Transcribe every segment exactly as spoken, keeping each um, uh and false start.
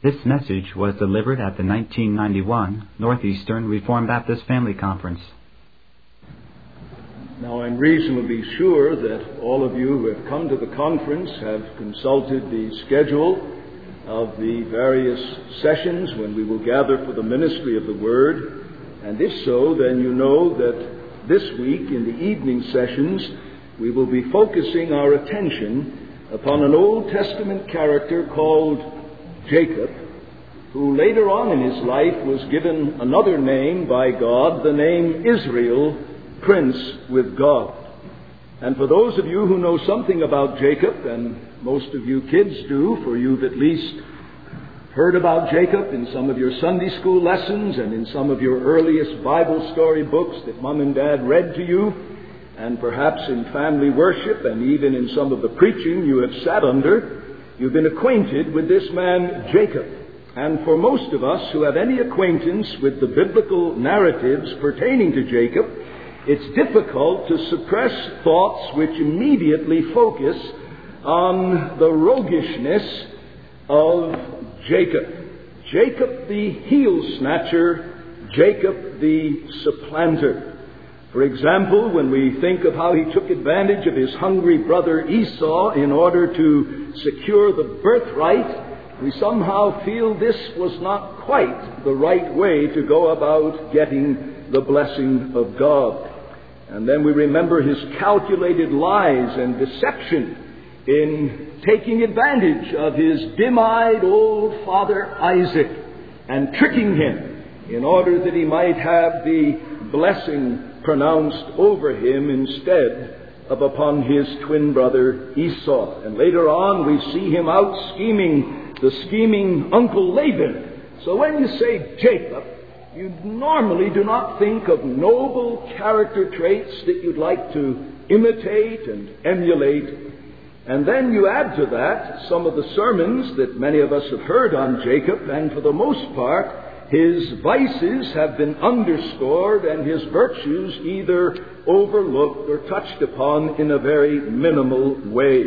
This message was delivered at the nineteen ninety-one Northeastern Reformed Baptist Family Conference. Now, I'm reasonably sure that all of you who have come to the conference have consulted the schedule of the various sessions when we will gather for the ministry of the Word. And if so, then you know that this week in the evening sessions we will be focusing our attention upon an Old Testament character called Jacob, who later on in his life was given another name by God, the name Israel, Prince with God. And for those of you who know something about Jacob, and most of you kids do, for you've at least heard about Jacob in some of your Sunday school lessons and in some of your earliest Bible story books that Mom and Dad read to you, and perhaps in family worship and even in some of the preaching you have sat under, you've been acquainted with this man Jacob. And for most of us who have any acquaintance with the biblical narratives pertaining to Jacob, it's difficult to suppress thoughts which immediately focus on the roguishness of Jacob. Jacob the heel snatcher, Jacob the supplanter. For example, when we think of how he took advantage of his hungry brother Esau in order to secure the birthright, we somehow feel this was not quite the right way to go about getting the blessing of God. And then we remember his calculated lies and deception in taking advantage of his dim-eyed old father Isaac and tricking him in order that he might have the blessing pronounced over him instead of upon his twin brother Esau. And later on we see him out scheming the scheming Uncle Laban. So when you say Jacob, you normally do not think of noble character traits that you'd like to imitate and emulate. And then you add to that some of the sermons that many of us have heard on Jacob, and for the most part, his vices have been underscored and his virtues either overlooked or touched upon in a very minimal way.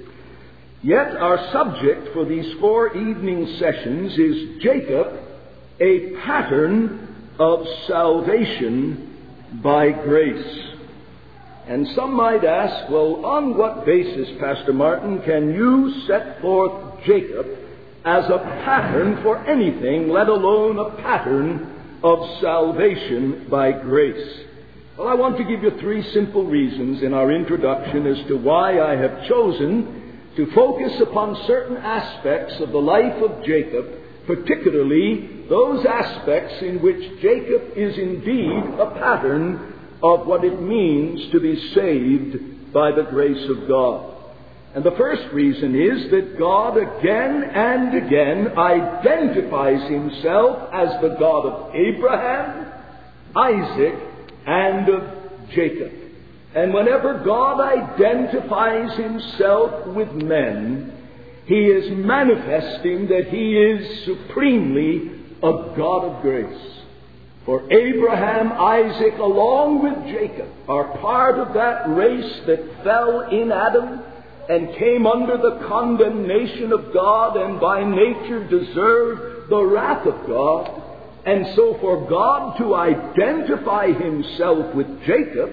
Yet our subject for these four evening sessions is Jacob, a pattern of salvation by grace. And some might ask, well, on what basis, Pastor Martin, can you set forth Jacob as a pattern for anything, let alone a pattern of salvation by grace? Well, I want to give you three simple reasons in our introduction as to why I have chosen to focus upon certain aspects of the life of Jacob, particularly those aspects in which Jacob is indeed a pattern of what it means to be saved by the grace of God. And the first reason is that God again and again identifies himself as the God of Abraham, Isaac, and of Jacob. And whenever God identifies himself with men, he is manifesting that he is supremely a God of grace. For Abraham, Isaac, along with Jacob, are part of that race that fell in Adam and came under the condemnation of God and by nature deserved the wrath of God. And so for God to identify himself with Jacob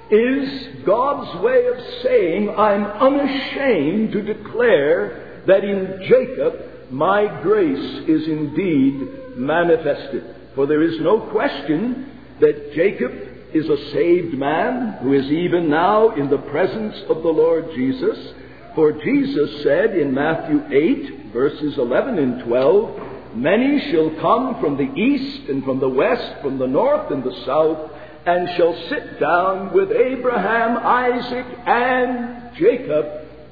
is God's way of saying, I'm unashamed to declare that in Jacob my grace is indeed manifested. For there is no question that Jacob is a saved man who is even now in the presence of the Lord Jesus. For Jesus said in Matthew eight, verses eleven and twelve, many shall come from the east and from the west, from the north and the south, and shall sit down with Abraham, Isaac, and Jacob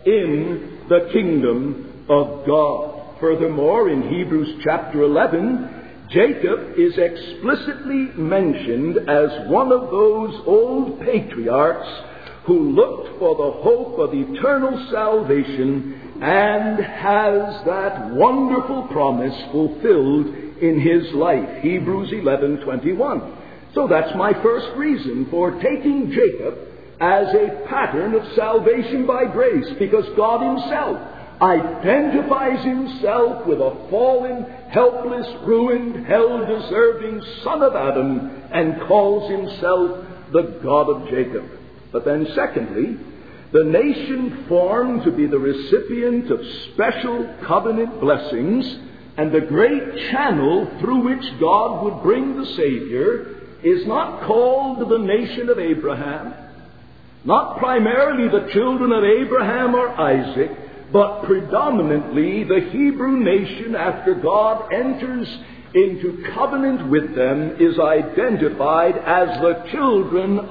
in the kingdom of God. Furthermore, in Hebrews chapter eleven, Jacob is explicitly mentioned as one of those old patriarchs who looked for the hope of eternal salvation and has that wonderful promise fulfilled in his life. Hebrews eleven twenty-one. So that's my first reason for taking Jacob as a pattern of salvation by grace, because God himself identifies himself with a fallen, helpless, ruined, hell-deserving son of Adam, and calls himself the God of Jacob. But then secondly, the nation formed to be the recipient of special covenant blessings and the great channel through which God would bring the Savior is not called the nation of Abraham, not primarily the children of Abraham or Isaac, but predominantly the Hebrew nation, after God enters into covenant with them, is identified as the children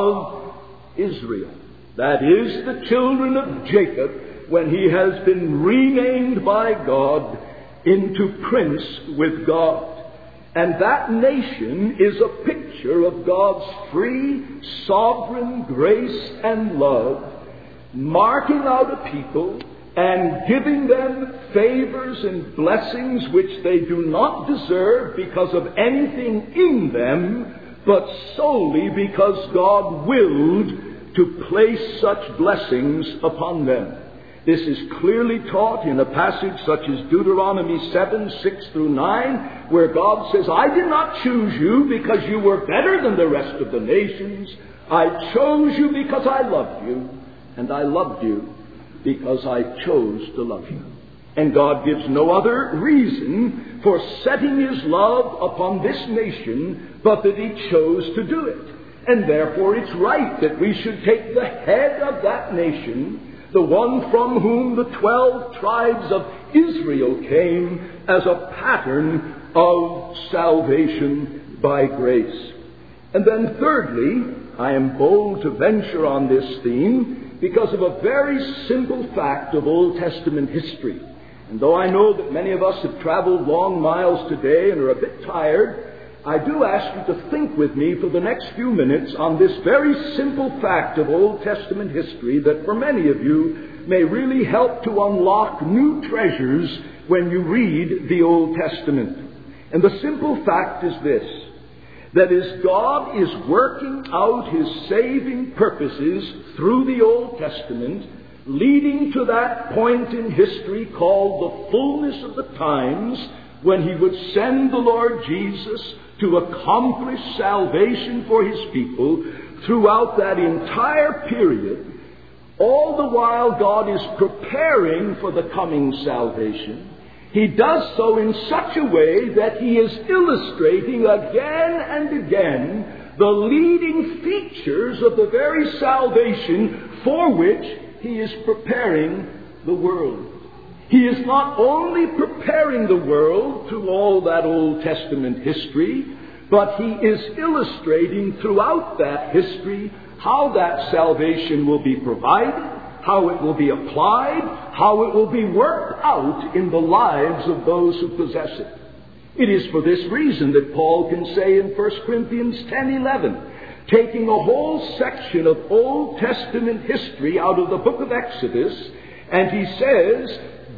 of Israel. That is, the children of Jacob, when he has been renamed by God into prince with God. And that nation is a picture of God's free, sovereign grace and love, marking out a people and giving them favors and blessings which they do not deserve because of anything in them, but solely because God willed to place such blessings upon them. This is clearly taught in a passage such as Deuteronomy seven, six through nine, where God says, I did not choose you because you were better than the rest of the nations. I chose you because I loved you, and I loved you because I chose to love you. And God gives no other reason for setting his love upon this nation but that he chose to do it. And therefore it's right that we should take the head of that nation, the one from whom the twelve tribes of Israel came, as a pattern of salvation by grace. And then thirdly, I am bold to venture on this theme because of a very simple fact of Old Testament history. And though I know that many of us have traveled long miles today and are a bit tired, I do ask you to think with me for the next few minutes on this very simple fact of Old Testament history that for many of you may really help to unlock new treasures when you read the Old Testament. And the simple fact is this, that as God is working out his saving purposes through the Old Testament, leading to that point in history called the fullness of the times, when he would send the Lord Jesus to accomplish salvation for his people, throughout that entire period, all the while God is preparing for the coming salvation, he does so in such a way that he is illustrating again and again the leading features of the very salvation for which he is preparing the world. He is not only preparing the world through all that Old Testament history, but he is illustrating throughout that history how that salvation will be provided, how it will be applied, how it will be worked out in the lives of those who possess it. It is for this reason that Paul can say in First Corinthians ten eleven, taking a whole section of Old Testament history out of the book of Exodus, and he says,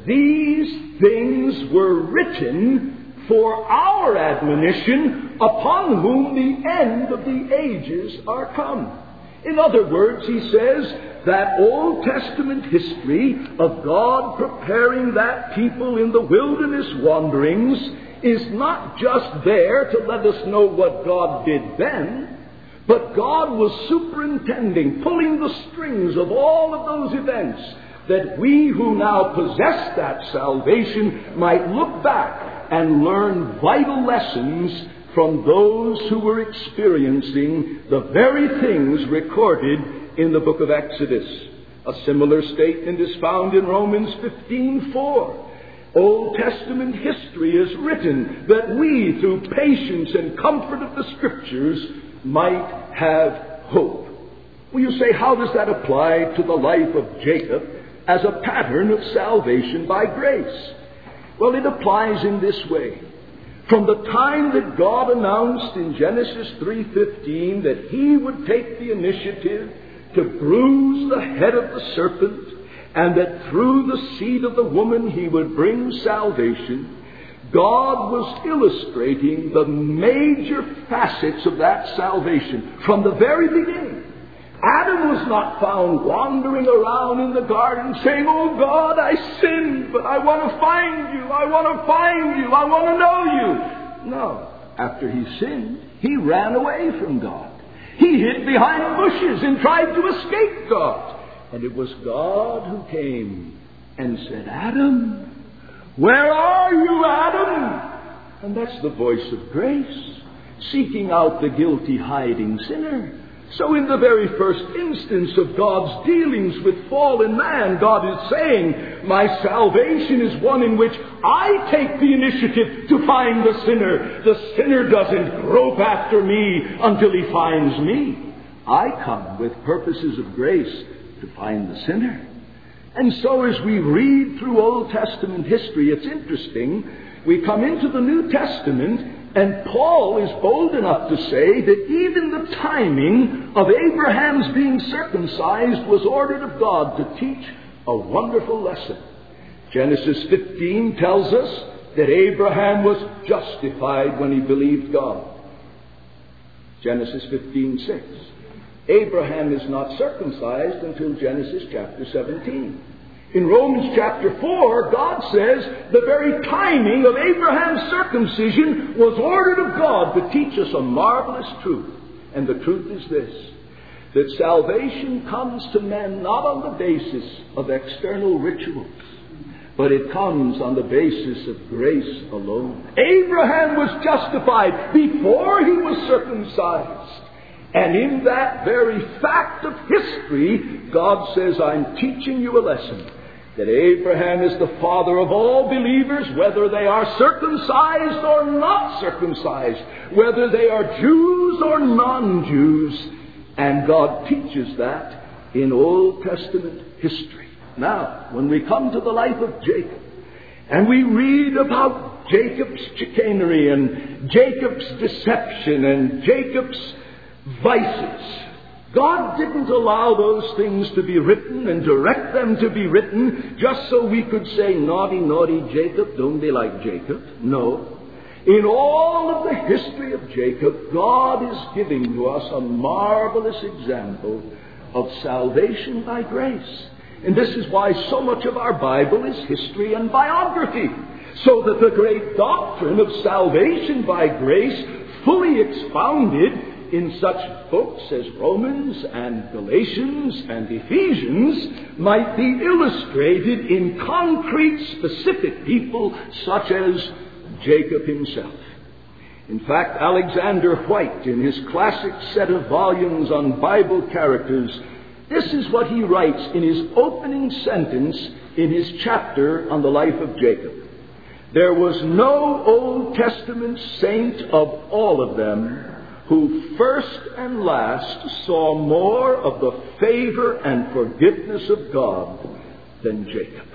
these things were written for our admonition, upon whom the end of the ages are come. In other words, he says that Old Testament history of God preparing that people in the wilderness wanderings is not just there to let us know what God did then, but God was superintending, pulling the strings of all of those events, that we who now possess that salvation might look back and learn vital lessons from those who were experiencing the very things recorded in the book of Exodus. A similar statement is found in Romans fifteen four. Old Testament history is written that we, through patience and comfort of the Scriptures, might have hope. Well, you say, how does that apply to the life of Jacob as a pattern of salvation by grace? Well, it applies in this way. From the time that God announced in Genesis three fifteen that he would take the initiative to bruise the head of the serpent, and that through the seed of the woman he would bring salvation, God was illustrating the major facets of that salvation from the very beginning. Adam was not found wandering around in the garden saying, "Oh God, I sinned, but I want to find you, I want to find you, I want to know you." No. After he sinned, he ran away from God. He hid behind bushes and tried to escape God. And it was God who came and said, "Adam, where are you, Adam?" And that's the voice of grace, seeking out the guilty, hiding sinner. So in the very first instance of God's dealings with fallen man, God is saying, my salvation is one in which I take the initiative to find the sinner. The sinner doesn't grope after me until he finds me. I come with purposes of grace to find the sinner. And so as we read through Old Testament history, it's interesting. We come into the New Testament, and Paul is bold enough to say that even the timing of Abraham's being circumcised was ordered of God to teach a wonderful lesson. Genesis fifteen tells us that Abraham was justified when he believed God. Genesis fifteen six. Abraham is not circumcised until Genesis chapter seventeen. In Romans chapter four, God says the very timing of Abraham's circumcision was ordered of God to teach us a marvelous truth. And the truth is this, that salvation comes to men not on the basis of external rituals, but it comes on the basis of grace alone. Abraham was justified before he was circumcised. And in that very fact of history, God says, I'm teaching you a lesson. That Abraham is the father of all believers, whether they are circumcised or not circumcised, whether they are Jews or non-Jews. And God teaches that in Old Testament history. Now, when we come to the life of Jacob, and we read about Jacob's chicanery and Jacob's deception and Jacob's vices, God didn't allow those things to be written and direct them to be written just so we could say, naughty, naughty Jacob, don't be like Jacob. No. In all of the history of Jacob, God is giving to us a marvelous example of salvation by grace. And this is why so much of our Bible is history and biography, so that the great doctrine of salvation by grace, fully expounded in such books as Romans and Galatians and Ephesians, might be illustrated in concrete, specific people such as Jacob himself. In fact, Alexander White, in his classic set of volumes on Bible characters, this is what he writes in his opening sentence in his chapter on the life of Jacob. There was no Old Testament saint of all of them who first and last saw more of the favor and forgiveness of God than Jacob.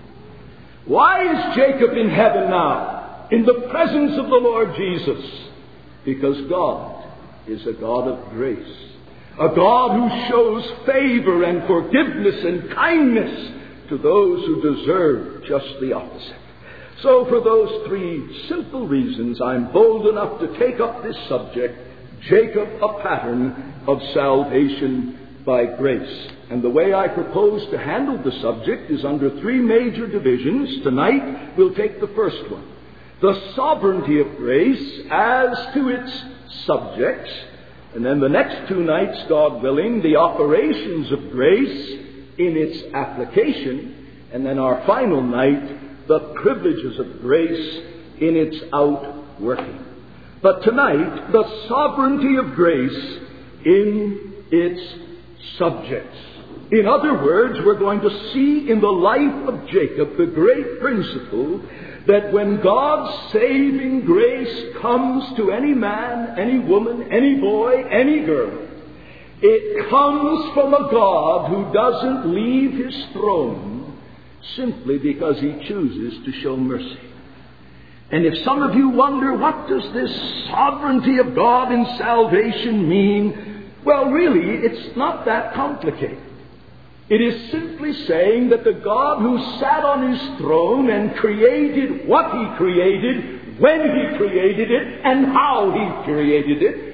Why is Jacob in heaven now, in the presence of the Lord Jesus? Because God is a God of grace, a God who shows favor and forgiveness and kindness to those who deserve just the opposite. So for those three simple reasons, I'm bold enough to take up this subject, Jacob, a pattern of salvation by grace. And the way I propose to handle the subject is under three major divisions. Tonight, we'll take the first one, the sovereignty of grace as to its subjects. And then the next two nights, God willing, the operations of grace in its application. And then our final night, the privileges of grace in its outworking. But tonight, the sovereignty of grace in its subjects. In other words, we're going to see in the life of Jacob the great principle that when God's saving grace comes to any man, any woman, any boy, any girl, it comes from a God who doesn't leave his throne simply because he chooses to show mercy. And if some of you wonder, what does this sovereignty of God in salvation mean? Well, really, it's not that complicated. It is simply saying that the God who sat on his throne and created what he created, when he created it, and how he created it,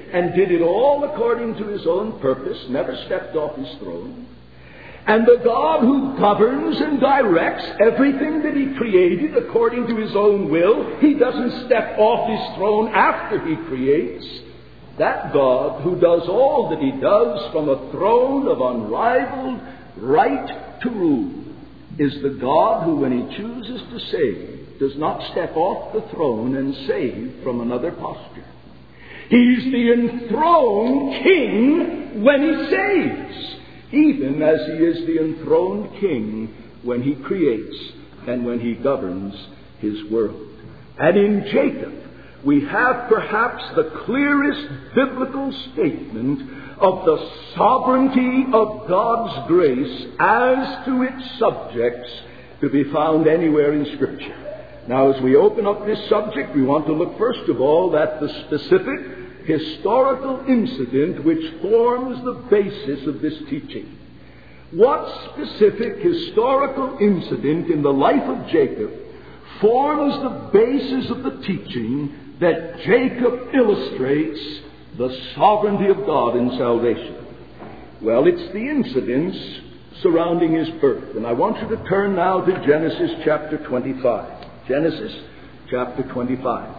and did it all according to his own purpose, never stepped off his throne. And the God who governs and directs everything that he created according to his own will, he doesn't step off his throne after he creates. That God who does all that he does from a throne of unrivaled right to rule is the God who, when he chooses to save, does not step off the throne and save from another posture. He's the enthroned king when he saves, even as he is the enthroned king when he creates and when he governs his world. And in Jacob, we have perhaps the clearest biblical statement of the sovereignty of God's grace as to its subjects to be found anywhere in Scripture. Now, as we open up this subject, we want to look first of all at the specific historical incident which forms the basis of this teaching. What specific historical incident in the life of Jacob forms the basis of the teaching that Jacob illustrates the sovereignty of God in salvation? Well, it's the incidents surrounding his birth. And I want you to turn now to Genesis chapter twenty-five. Genesis chapter twenty-five.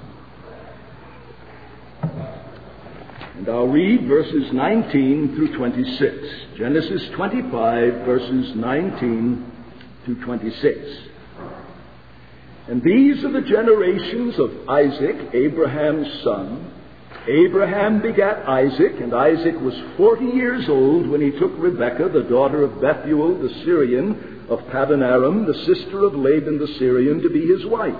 And I'll read verses nineteen through twenty-six. Genesis twenty-five, verses nineteen through twenty-six. And these are the generations of Isaac, Abraham's son. Abraham begat Isaac, and Isaac was forty years old when he took Rebekah, the daughter of Bethuel the Syrian of Paddan Aram, the sister of Laban the Syrian, to be his wife.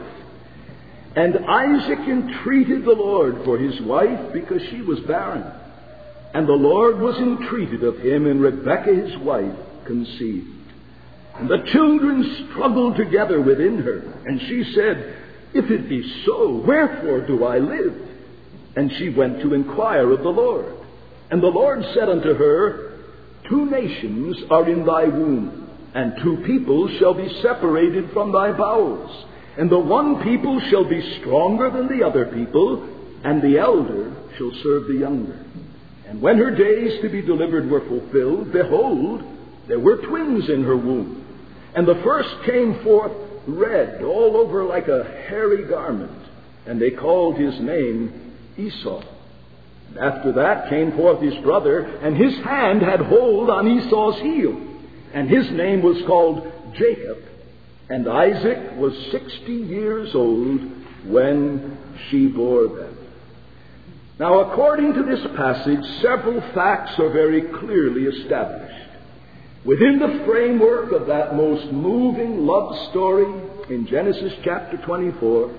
And Isaac entreated the Lord for his wife because she was barren. And the Lord was entreated of him, and Rebekah his wife conceived. And the children struggled together within her. And she said, If it be so, wherefore do I live? And she went to inquire of the Lord. And the Lord said unto her, Two nations are in thy womb, and two people shall be separated from thy bowels. And the one people shall be stronger than the other people, and the elder shall serve the younger. And when her days to be delivered were fulfilled, behold, there were twins in her womb. And the first came forth red, all over like a hairy garment, and they called his name Esau. And after that came forth his brother, and his hand had hold on Esau's heel, and his name was called Jacob. And Isaac was sixty years old when she bore them. Now, according to this passage, several facts are very clearly established. Within the framework of that most moving love story in Genesis chapter twenty-four,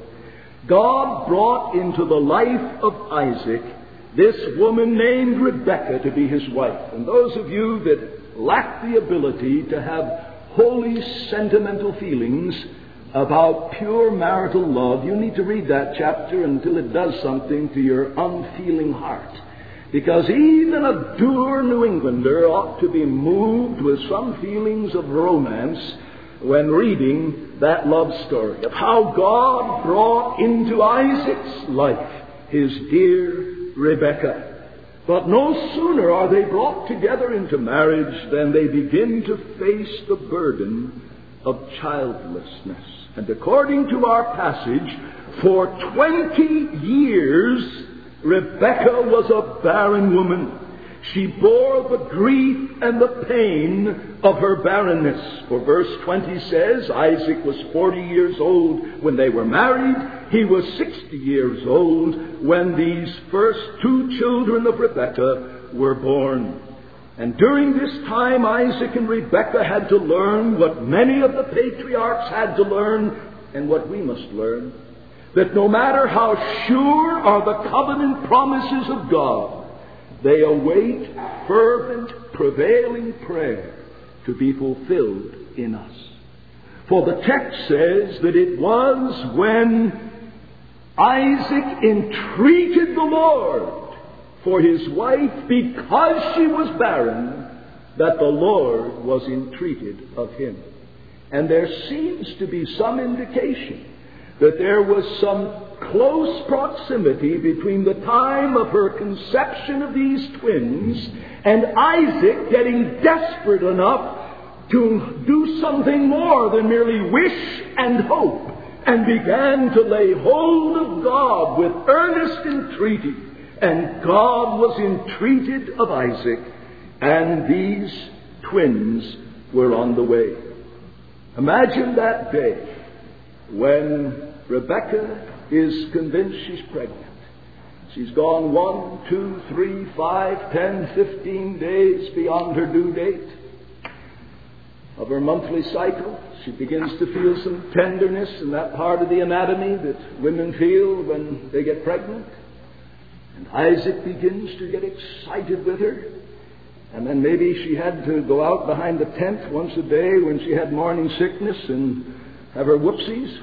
God brought into the life of Isaac this woman named Rebekah to be his wife. And those of you that lack the ability to have holy sentimental feelings about pure marital love, you need to read that chapter until it does something to your unfeeling heart. Because even a dour New Englander ought to be moved with some feelings of romance when reading that love story of how God brought into Isaac's life his dear Rebekah. But no sooner are they brought together into marriage than they begin to face the burden of childlessness. And according to our passage, for twenty years Rebekah was a barren woman. She bore the grief and the pain of her barrenness. For verse twenty says, Isaac was forty years old when they were married. He was sixty years old when these first two children of Rebekah were born. And during this time, Isaac and Rebekah had to learn what many of the patriarchs had to learn and what we must learn. That no matter how sure are the covenant promises of God, they await fervent, prevailing prayer to be fulfilled in us. For the text says that it was when Isaac entreated the Lord for his wife because she was barren that the Lord was entreated of him. And there seems to be some indication that there was some close proximity between the time of her conception of these twins and Isaac getting desperate enough to do something more than merely wish and hope, and began to lay hold of God with earnest entreaty. And God was entreated of Isaac, and these twins were on the way. Imagine that day when Rebecca is convinced she's pregnant. She's gone one, two, three, five, ten, fifteen days beyond her due date of her monthly cycle. She begins to feel some tenderness in that part of the anatomy that women feel when they get pregnant. And Isaac begins to get excited with her. And then maybe she had to go out behind the tent once a day when she had morning sickness and have her whoopsies.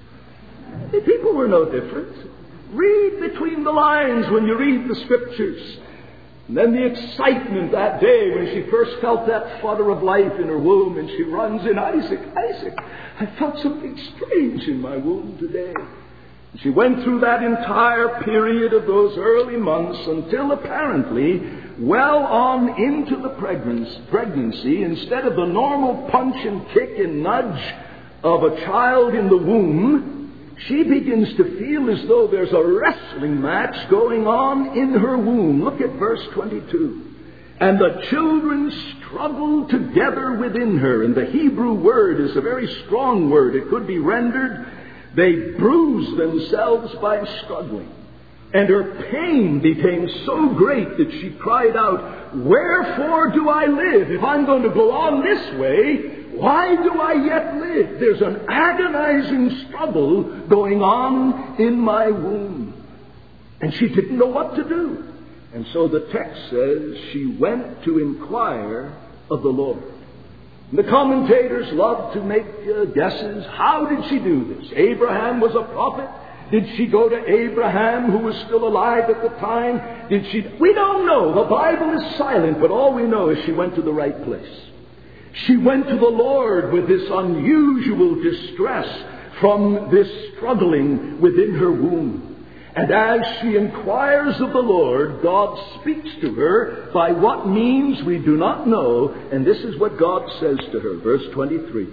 The people were no different. Read between the lines when you read the Scriptures. And then the excitement that day when she first felt that flutter of life in her womb, and she runs in, Isaac, Isaac, I felt something strange in my womb today. And she went through that entire period of those early months until apparently well on into the pregnancy, instead of the normal punch and kick and nudge of a child in the womb, she begins to feel as though there's a wrestling match going on in her womb. Look at verse twenty-two. And the children struggled together within her. And the Hebrew word is a very strong word. It could be rendered, they bruised themselves by struggling. And her pain became so great that she cried out, wherefore do I live? If I'm going to go on this way, why do I yet live? There's an agonizing struggle going on in my womb. And she didn't know what to do. And so the text says she went to inquire of the Lord. And the commentators love to make uh, guesses. How did she do this? Abraham was a prophet. Did she go to Abraham, who was still alive at the time? Did she? We don't know. The Bible is silent, but all we know is she went to the right place. She went to the Lord with this unusual distress from this struggling within her womb. And as she inquires of the Lord, God speaks to her by what means we do not know. And this is what God says to her, verse twenty-three.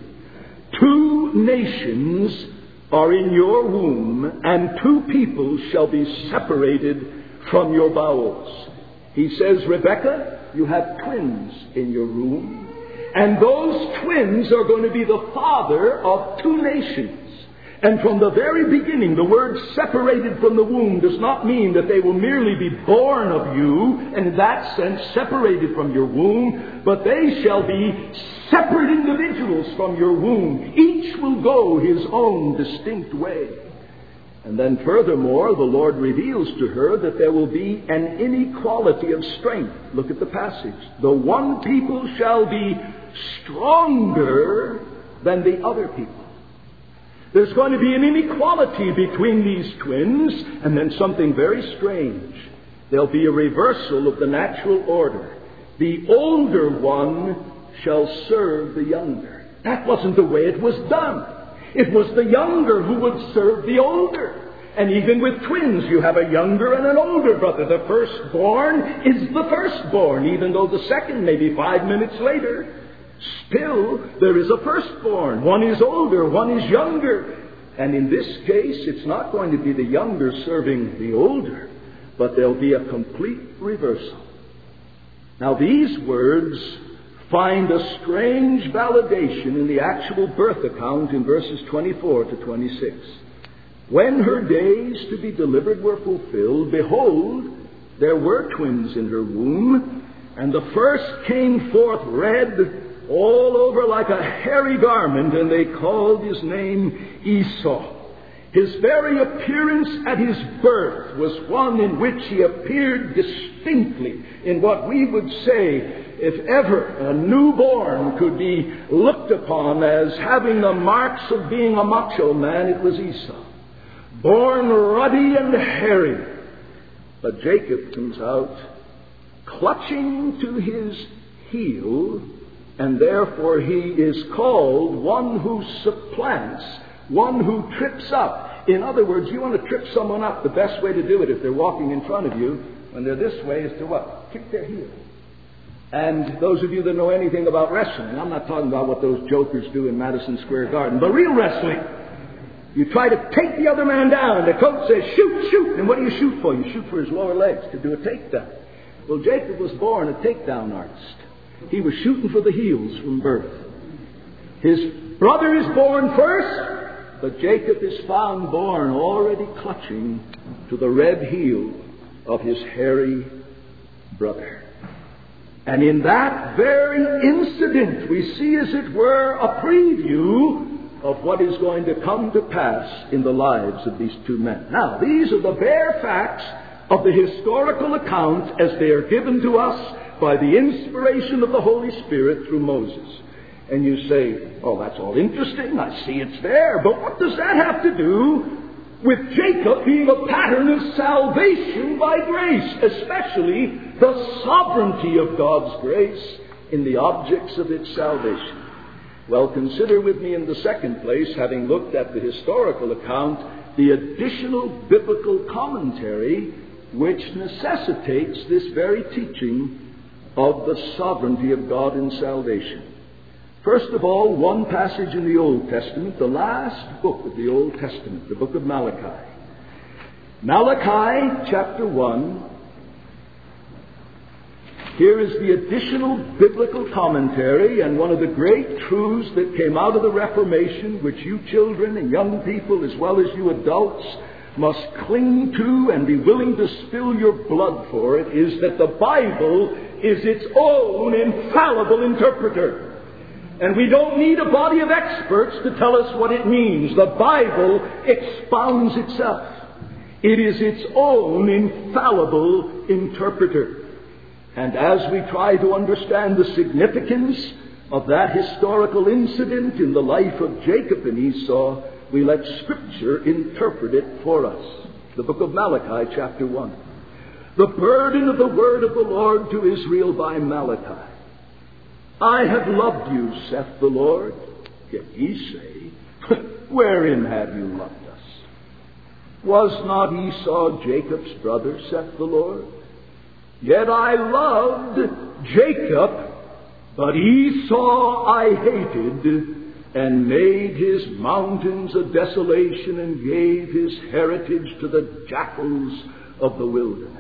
Two nations are in your womb, and two people shall be separated from your bowels. He says, Rebecca, you have twins in your womb. And those twins are going to be the father of two nations. And from the very beginning, the word separated from the womb does not mean that they will merely be born of you, and in that sense separated from your womb, but they shall be separate individuals from your womb. Each will go his own distinct way. And then furthermore, the Lord reveals to her that there will be an inequality of strength. Look at the passage. The one people shall be stronger than the other people. There's going to be an inequality between these twins, and then something very strange. There'll be a reversal of the natural order. The older one shall serve the younger. That wasn't the way it was done. It was the younger who would serve the older. And even with twins, you have a younger and an older brother. The firstborn is the firstborn, even though the second may be five minutes later. Still, there is a firstborn. One is older, one is younger. And in this case, it's not going to be the younger serving the older, but there'll be a complete reversal. Now, these words find a strange validation in the actual birth account in verses twenty-four to twenty-six. When her days to be delivered were fulfilled, behold, there were twins in her womb, and the first came forth red all over like a hairy garment, and they called his name Esau. His very appearance at his birth was one in which he appeared distinctly in what we would say, if ever a newborn could be looked upon as having the marks of being a macho man, it was Esau. Born ruddy and hairy. But Jacob comes out clutching to his heel, and therefore he is called one who supplants, one who trips up. In other words, you want to trip someone up, the best way to do it if they're walking in front of you, when they're this way, is to what? Kick their heel. And those of you that know anything about wrestling, I'm not talking about what those jokers do in Madison Square Garden, but real wrestling, you try to take the other man down, and the coach says, shoot, shoot. And what do you shoot for? You shoot for his lower legs to do a takedown. Well, Jacob was born a takedown artist. He was shooting for the heels from birth. His brother is born first, but Jacob is found born already clutching to the red heel of his hairy brother. And in that very incident, we see, as it were, a preview of what is going to come to pass in the lives of these two men. Now, these are the bare facts of the historical account as they are given to us by the inspiration of the Holy Spirit through Moses. And you say, oh, that's all interesting. I see it's there. But what does that have to do with Jacob being a pattern of salvation by grace, especially the sovereignty of God's grace in the objects of its salvation? Well, consider with me in the second place, having looked at the historical account, the additional biblical commentary which necessitates this very teaching of the sovereignty of God in salvation. First of all, one passage in the Old Testament, the last book of the Old Testament, the book of Malachi. Malachi chapter one. Here is the additional biblical commentary and one of the great truths that came out of the Reformation, which you children and young people as well as you adults must cling to and be willing to spill your blood for it, is that the Bible is its own infallible interpreter. And we don't need a body of experts to tell us what it means. The Bible expounds itself. It is its own infallible interpreter. And as we try to understand the significance of that historical incident in the life of Jacob and Esau, we let Scripture interpret it for us. The book of Malachi, chapter one. The burden of the word of the Lord to Israel by Malachi. I have loved you, saith the Lord. Yet ye say, wherein have you loved us? Was not Esau Jacob's brother, saith the Lord? Yet I loved Jacob, but Esau I hated, and made his mountains a desolation, and gave his heritage to the jackals of the wilderness.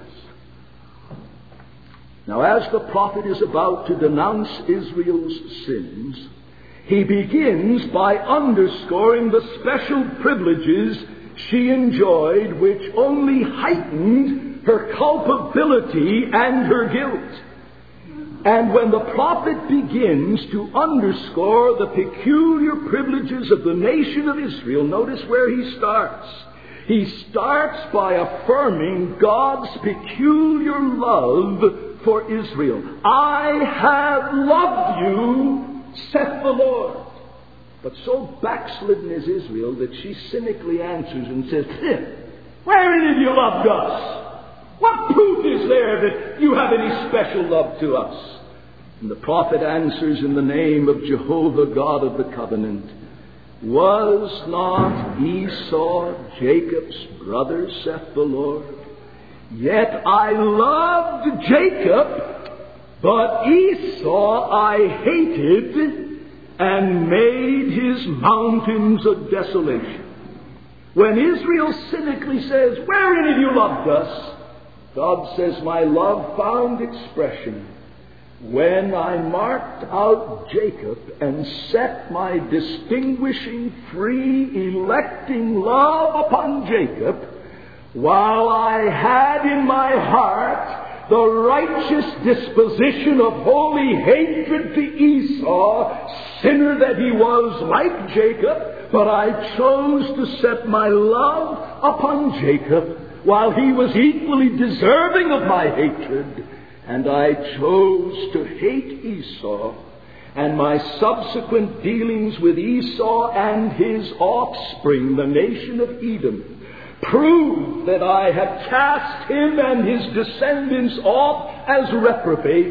Now, as the prophet is about to denounce Israel's sins, he begins by underscoring the special privileges she enjoyed, which only heightened her culpability and her guilt. And when the prophet begins to underscore the peculiar privileges of the nation of Israel, notice where he starts. He starts by affirming God's peculiar love for Israel. I have loved you, saith the Lord. But so backslidden is Israel that she cynically answers and says, wherein have you loved us? What proof is there that you have any special love to us? And the prophet answers in the name of Jehovah, God of the covenant, was not Esau Jacob's brother, saith the Lord? Yet I loved Jacob, but Esau I hated, and made his mountains a desolation. When Israel cynically says, wherein have you loved us? God says, my love found expression when I marked out Jacob and set my distinguishing, free, electing love upon Jacob, while I had in my heart the righteous disposition of holy hatred to Esau, sinner that he was like Jacob, but I chose to set my love upon Jacob while he was equally deserving of my hatred, and I chose to hate Esau, and my subsequent dealings with Esau and his offspring, the nation of Edom, prove that I have cast him and his descendants off as reprobates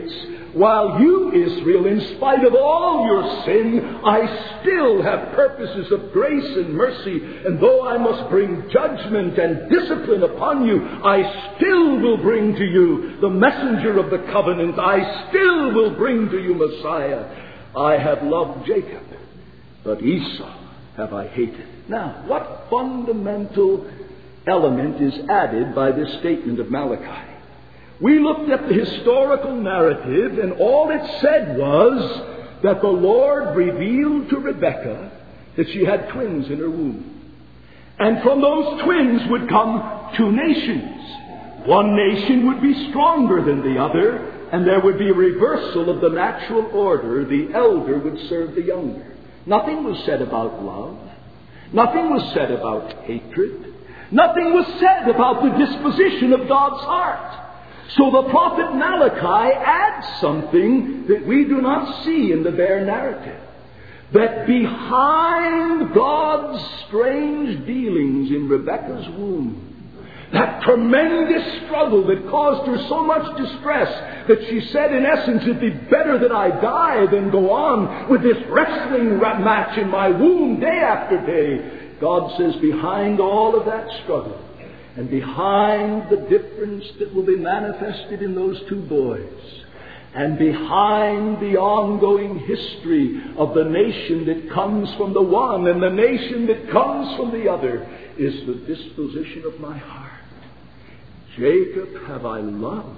while you, Israel, in spite of all your sin, I still have purposes of grace and mercy. And though I must bring judgment and discipline upon you, I still will bring to you the messenger of the covenant. I still will bring to you Messiah. I have loved Jacob, but Esau have I hated. Now, what fundamental element is added by this statement of Malachi? We looked at the historical narrative, and all it said was that the Lord revealed to Rebekah that she had twins in her womb. And from those twins would come two nations. One nation would be stronger than the other, and there would be a reversal of the natural order. The elder would serve the younger. Nothing was said about love. Nothing was said about hatred. Nothing was said about the disposition of God's heart. So the prophet Malachi adds something that we do not see in the bare narrative. That behind God's strange dealings in Rebekah's womb, that tremendous struggle that caused her so much distress that she said, in essence, it'd be better that I die than go on with this wrestling match in my womb day after day. God says behind all of that struggle, and behind the difference that will be manifested in those two boys, and behind the ongoing history of the nation that comes from the one and the nation that comes from the other, is the disposition of my heart. Jacob have I loved,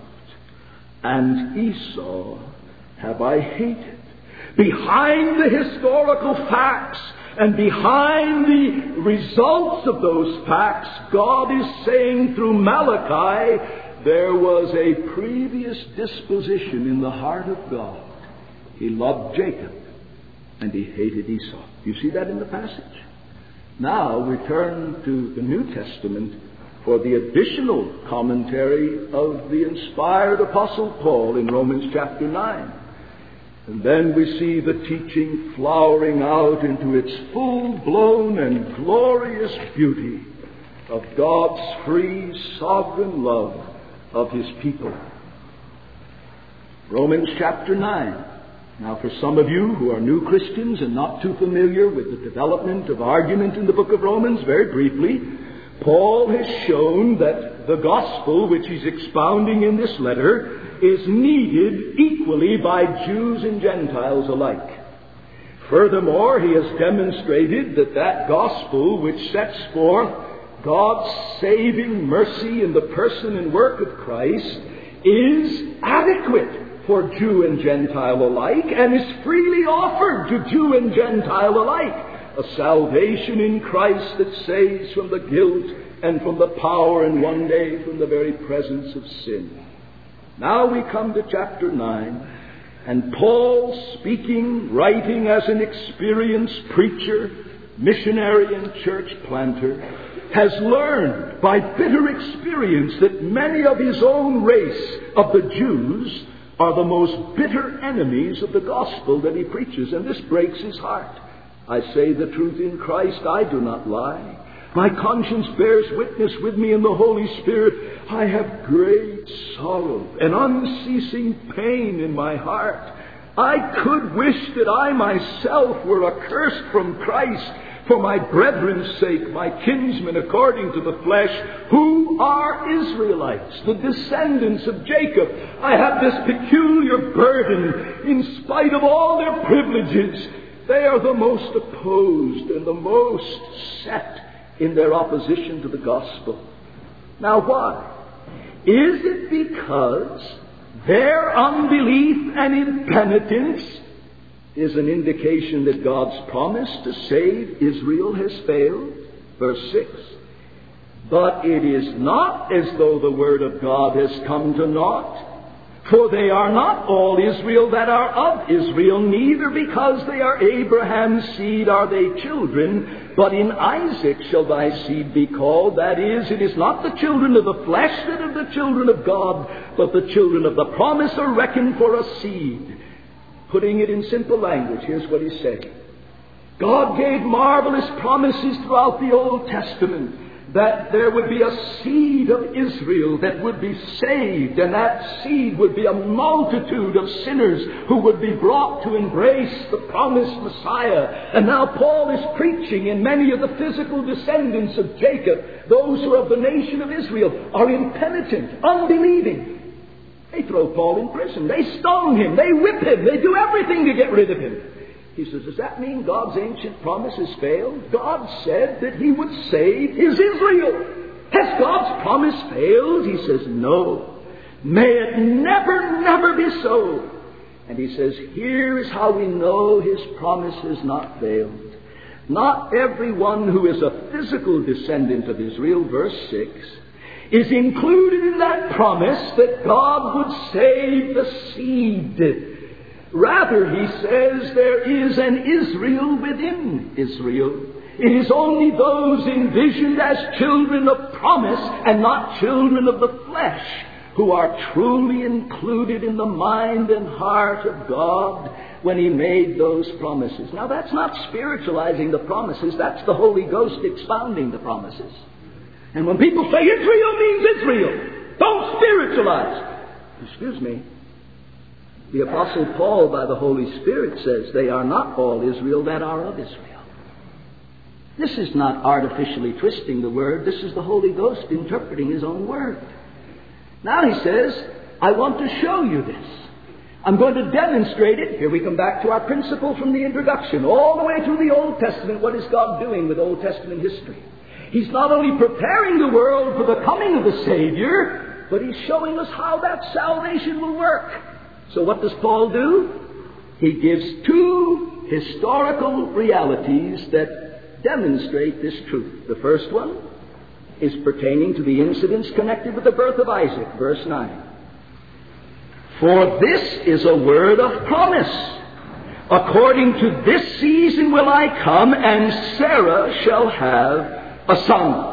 and Esau have I hated. Behind the historical facts and behind the results of those facts, God is saying through Malachi, there was a previous disposition in the heart of God. He loved Jacob and he hated Esau. You see that in the passage? Now we turn to the New Testament for the additional commentary of the inspired Apostle Paul in Romans chapter nine. And then we see the teaching flowering out into its full-blown and glorious beauty of God's free, sovereign love of His people. Romans chapter nine. Now, for some of you who are new Christians and not too familiar with the development of argument in the book of Romans, very briefly, Paul has shown that the gospel which he's expounding in this letter is needed equally by Jews and Gentiles alike. Furthermore, he has demonstrated that that gospel which sets forth God's saving mercy in the person and work of Christ is adequate for Jew and Gentile alike, and is freely offered to Jew and Gentile alike. A salvation in Christ that saves from the guilt and from the power, and one day from the very presence of sin. Now we come to chapter nine, and Paul, speaking, writing as an experienced preacher, missionary, and church planter, has learned by bitter experience that many of his own race of the Jews are the most bitter enemies of the gospel that he preaches, and this breaks his heart. I say the truth in Christ, I do not lie. My conscience bears witness with me in the Holy Spirit. I have great sorrow and unceasing pain in my heart. I could wish that I myself were accursed from Christ for my brethren's sake, my kinsmen according to the flesh, who are Israelites, the descendants of Jacob. I have this peculiar burden. In spite of all their privileges, they are the most opposed and the most set in their opposition to the gospel. Now why? Is it because their unbelief and impenitence is an indication that God's promise to save Israel has failed? Verse six. But it is not as though the word of God has come to naught. For they are not all Israel that are of Israel, neither because they are Abraham's seed are they children, but in Isaac shall thy seed be called. That is, it is not the children of the flesh that are the children of God, but the children of the promise are reckoned for a seed. Putting it in simple language, here's what he's saying. God gave marvelous promises throughout the Old Testament. that there would be a seed of Israel that would be saved, and that seed would be a multitude of sinners who would be brought to embrace the promised Messiah. And now Paul is preaching, and many of the physical descendants of Jacob, those who are of the nation of Israel, are impenitent, unbelieving. They throw Paul in prison. They stone him. They whip him. They do everything to get rid of him. He says, does that mean God's ancient promise has failed? God said that He would save His Israel. Has God's promise failed? He says, no. May it never, never be so. And he says, here is how we know His promise has not failed. Not everyone who is a physical descendant of Israel, verse six, is included in that promise that God would save the seed. Rather, he says, there is an Israel within Israel. It is only those envisioned as children of promise and not children of the flesh who are truly included in the mind and heart of God when He made those promises. Now, that's not spiritualizing the promises. That's the Holy Ghost expounding the promises. And when people say Israel means Israel, don't spiritualize. Excuse me. The Apostle Paul, by the Holy Spirit, says they are not all Israel that are of Israel. This is not artificially twisting the Word. This is the Holy Ghost interpreting His own Word. Now he says, I want to show you this. I'm going to demonstrate it. Here we come back to our principle from the introduction. All the way through the Old Testament, what is God doing with Old Testament history? He's not only preparing the world for the coming of the Savior, but He's showing us how that salvation will work. So what does Paul do? He gives two historical realities that demonstrate this truth. The first one is pertaining to the incidents connected with the birth of Isaac, verse nine. For this is a word of promise. According to this season will I come, and Sarah shall have a son.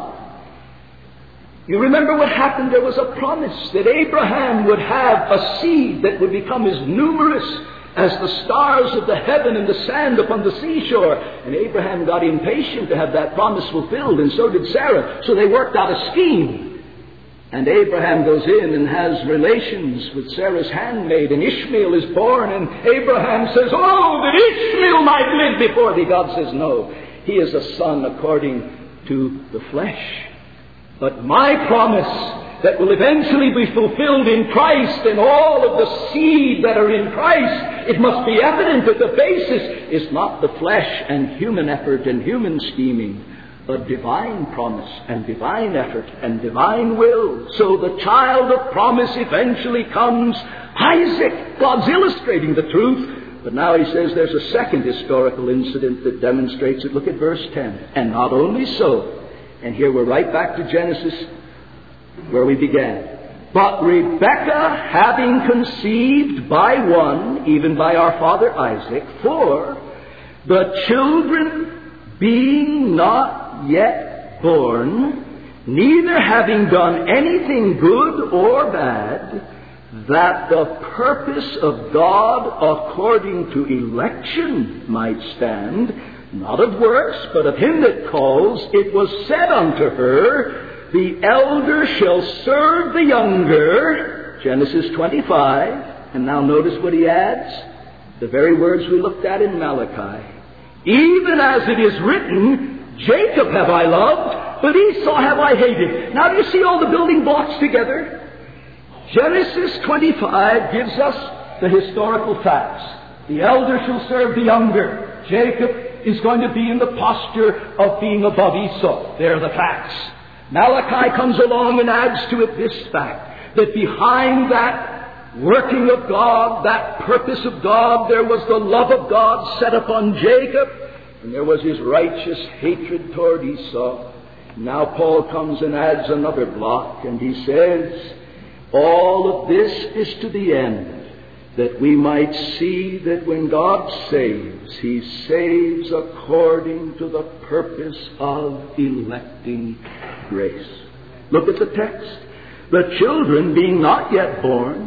You remember what happened? There was a promise that Abraham would have a seed that would become as numerous as the stars of the heaven and the sand upon the seashore. And Abraham got impatient to have that promise fulfilled, and so did Sarah. So they worked out a scheme. And Abraham goes in and has relations with Sarah's handmaid, and Ishmael is born. And Abraham says, oh, that Ishmael might live before thee. God says, no, he is a son according to the flesh. But my promise that will eventually be fulfilled in Christ and all of the seed that are in Christ, it must be evident that the basis is not the flesh and human effort and human scheming, but divine promise and divine effort and divine will. So the child of promise eventually comes, Isaac. God's illustrating the truth. But now he says there's a second historical incident that demonstrates it. Look at verse ten. And not only so, and here we're right back to Genesis where we began. But Rebekah, having conceived by one, even by our father Isaac, for the children being not yet born, neither having done anything good or bad, that the purpose of God according to election might stand, not of works, but of Him that calls, it was said unto her, the elder shall serve the younger. Genesis twenty-five. And now notice what he adds. The very words we looked at in Malachi. Even as it is written, Jacob have I loved, but Esau have I hated. Now do you see all the building blocks together? Genesis twenty-five gives us the historical facts. The elder shall serve the younger. Jacob is going to be in the posture of being above Esau. There are the facts. Malachi comes along and adds to it this fact, that behind that working of God, that purpose of God, there was the love of God set upon Jacob, and there was His righteous hatred toward Esau. Now Paul comes and adds another block, and he says, all of this is to the end that we might see that when God saves, He saves according to the purpose of electing grace. Look at the text. The children being not yet born,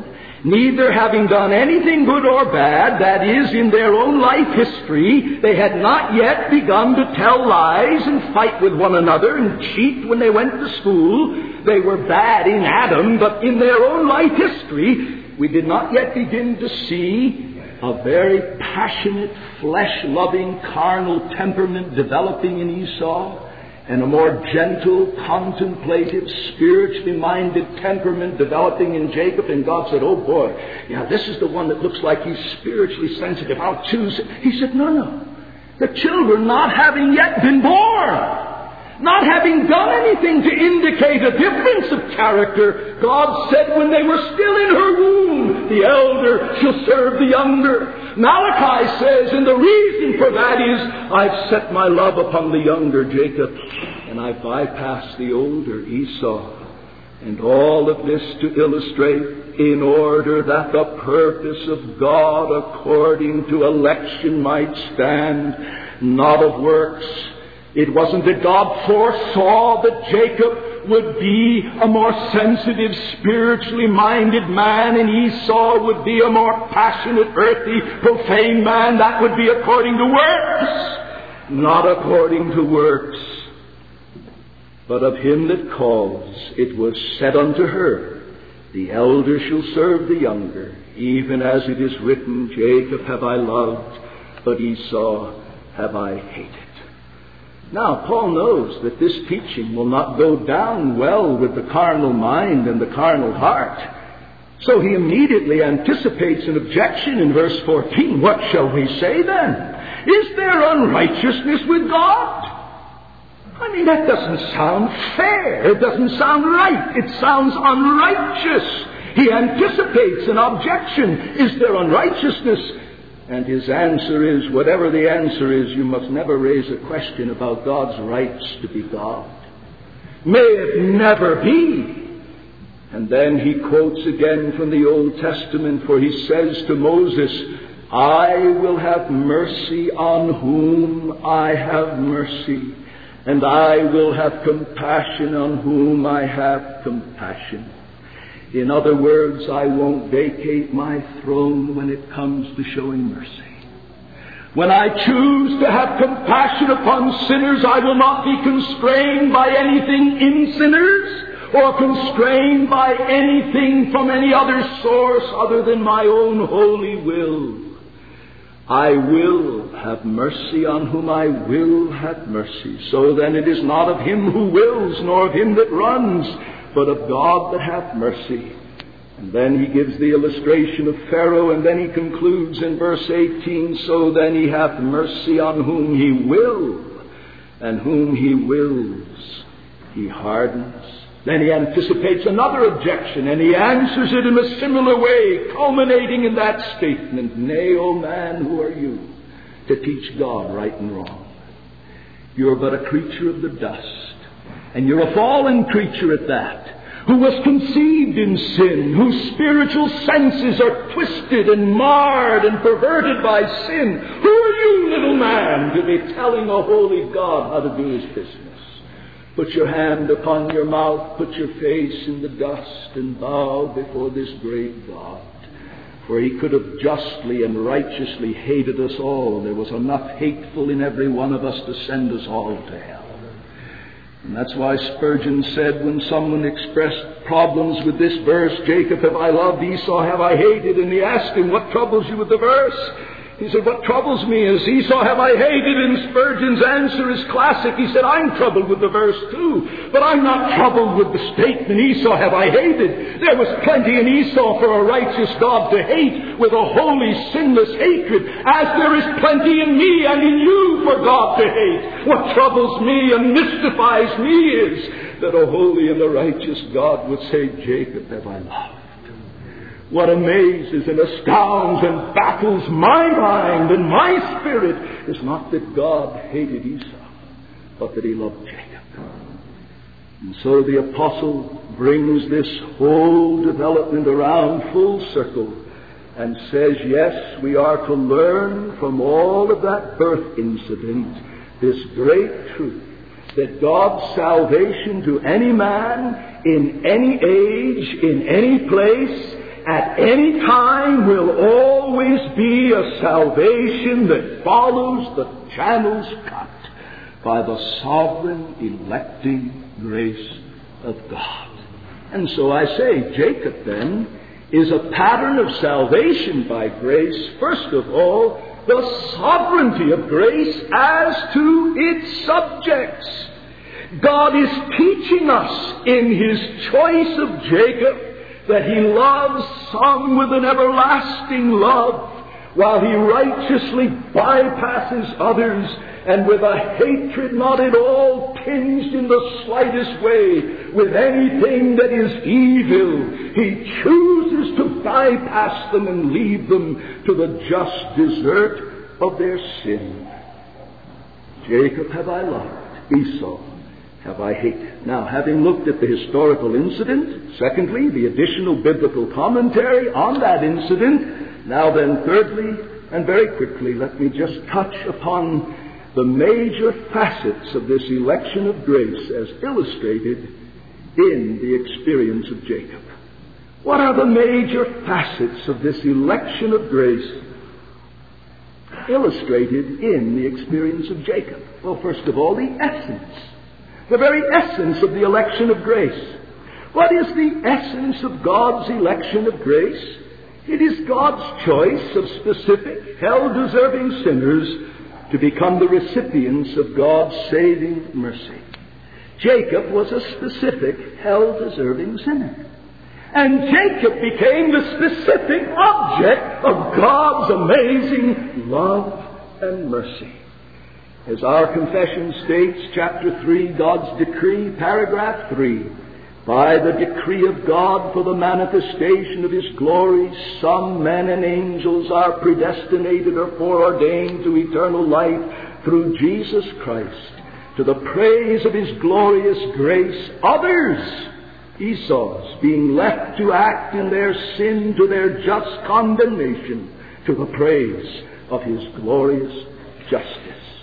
neither having done anything good or bad, that is, in their own life history, they had not yet begun to tell lies and fight with one another and cheat when they went to school. They were bad in Adam, but in their own life history, we did not yet begin to see a very passionate, flesh-loving, carnal temperament developing in Esau, and a more gentle, contemplative, spiritually minded temperament developing in Jacob. And God said, oh boy, yeah, this is the one that looks like he's spiritually sensitive. I'll choose it. He said, no, no. The children not having yet been born, not having done anything to indicate a difference of character, God said when they were still in her womb, the elder shall serve the younger. Malachi says, and the reason for that is, I've set my love upon the younger Jacob, and I bypass the older Esau. And all of this to illustrate, in order that the purpose of God according to election might stand, not of works. It wasn't that God foresaw that Jacob would be a more sensitive, spiritually minded man, and Esau would be a more passionate, earthy, profane man. That would be according to works, not according to works. But of him that calls, it was said unto her, the elder shall serve the younger, even as it is written, Jacob have I loved, but Esau have I hated. Now, Paul knows that this teaching will not go down well with the carnal mind and the carnal heart. So he immediately anticipates an objection in verse fourteen. What shall we say then? Is there unrighteousness with God? I mean, that doesn't sound fair. It doesn't sound right. It sounds unrighteous. He anticipates an objection. Is there unrighteousness? And his answer is, whatever the answer is, you must never raise a question about God's rights to be God. May it never be. And then he quotes again from the Old Testament, for he says to Moses, I will have mercy on whom I have mercy, and I will have compassion on whom I have compassion. In other words, I won't vacate my throne when it comes to showing mercy. When I choose to have compassion upon sinners, I will not be constrained by anything in sinners or constrained by anything from any other source other than my own holy will. I will have mercy on whom I will have mercy. So then it is not of him who wills, nor of him that runs, but of God that hath mercy. And then he gives the illustration of Pharaoh, and then he concludes in verse eighteen, so then he hath mercy on whom he will, and whom he wills he hardens. Then he anticipates another objection, and he answers it in a similar way, culminating in that statement, Nay, O man, who are you to teach God right and wrong? You're but a creature of the dust. And you're a fallen creature at that, who was conceived in sin, whose spiritual senses are twisted and marred and perverted by sin. Who are you, little man, to be telling a holy God how to do his business? Put your hand upon your mouth, put your face in the dust, and bow before this great God. For he could have justly and righteously hated us all. There was enough hateful in every one of us to send us all to hell. And that's why Spurgeon said when someone expressed problems with this verse, Jacob have I loved, Esau have I hated, and he asked him, what troubles you with the verse? He said, what troubles me is Esau have I hated, and Spurgeon's answer is classic. He said, I'm troubled with the verse too, but I'm not troubled with the statement, Esau have I hated. There was plenty in Esau for a righteous God to hate with a holy, sinless hatred, as there is plenty in me and in you for God to hate. What troubles me and mystifies me is that a holy and a righteous God would say, Jacob have I loved. What amazes and astounds and baffles my mind and my spirit is not that God hated Esau, but that he loved Jacob. And so the apostle brings this whole development around full circle and says, yes, we are to learn from all of that birth incident this great truth, that God's salvation to any man in any age, in any place, at any time will always be a salvation that follows the channels cut by the sovereign electing grace of God. And so I say, Jacob then is a pattern of salvation by grace, first of all, the sovereignty of grace as to its subjects. God is teaching us in His choice of Jacob that He loves some with an everlasting love, while He righteously bypasses others, and with a hatred not at all tinged in the slightest way with anything that is evil, He chooses to bypass them and leave them to the just desert of their sin. Jacob have I loved, Esau have I hated. Now, having looked at the historical incident, secondly, the additional biblical commentary on that incident, now then, thirdly, and very quickly, let me just touch upon the major facets of this election of grace as illustrated in the experience of Jacob. What are the major facets of this election of grace illustrated in the experience of Jacob? Well, first of all, the essence, the very essence of the election of grace. What is the essence of God's election of grace? It is God's choice of specific, hell-deserving sinners to become the recipients of God's saving mercy. Jacob was a specific, hell-deserving sinner. And Jacob became the specific object of God's amazing love and mercy. As our confession states, chapter three, God's decree, paragraph three, by the decree of God for the manifestation of His glory, some men and angels are predestinated or foreordained to eternal life through Jesus Christ, to the praise of His glorious grace. Others, Esau's, being left to act in their sin to their just condemnation, to the praise of His glorious justice.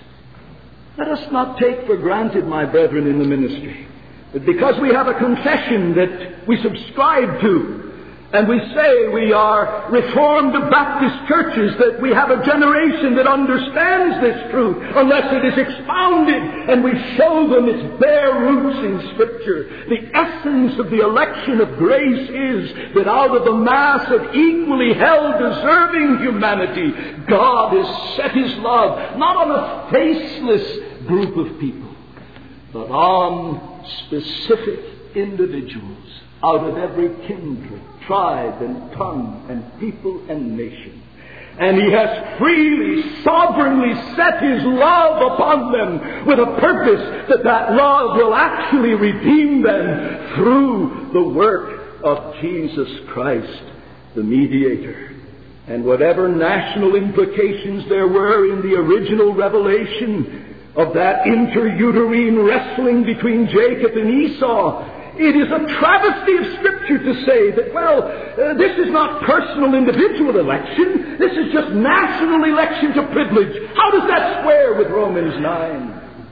Let us not take for granted, my brethren in the ministry, that because we have a confession that we subscribe to, and we say we are Reformed Baptist churches, that we have a generation that understands this truth, unless it is expounded and we show them its bare roots in Scripture. The essence of the election of grace is that out of the mass of equally hell-deserving humanity, God has set His love not on a faceless group of people, but on specific individuals out of every kindred, tribe, and tongue, and people, and nation. And He has freely, sovereignly set His love upon them with a purpose that that love will actually redeem them through the work of Jesus Christ, the mediator. And whatever national implications there were in the original revelation of that interuterine wrestling between Jacob and Esau, it is a travesty of Scripture to say that, well, uh, this is not personal individual election. This is just national election to privilege. How does that square with Romans nine?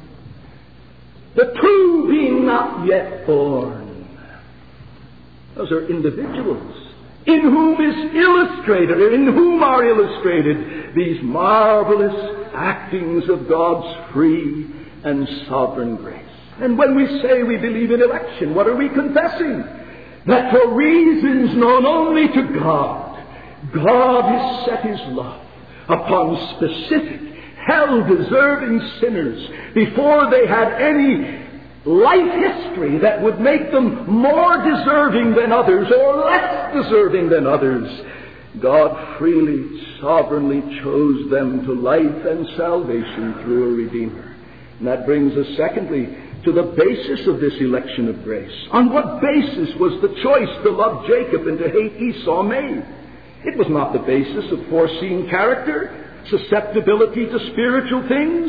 The two being not yet born. Those are individuals in whom is illustrated, or in whom are illustrated these marvelous actings of God's free and sovereign grace. And when we say we believe in election, what are we confessing? That for reasons known only to God, God has set His love upon specific, hell-deserving sinners before they had any life history that would make them more deserving than others or less deserving than others. God freely, sovereignly chose them to life and salvation through a Redeemer. And that brings us, secondly, to the basis of this election of grace. On what basis was the choice to love Jacob and to hate Esau made? It was not the basis of foreseen character, susceptibility to spiritual things.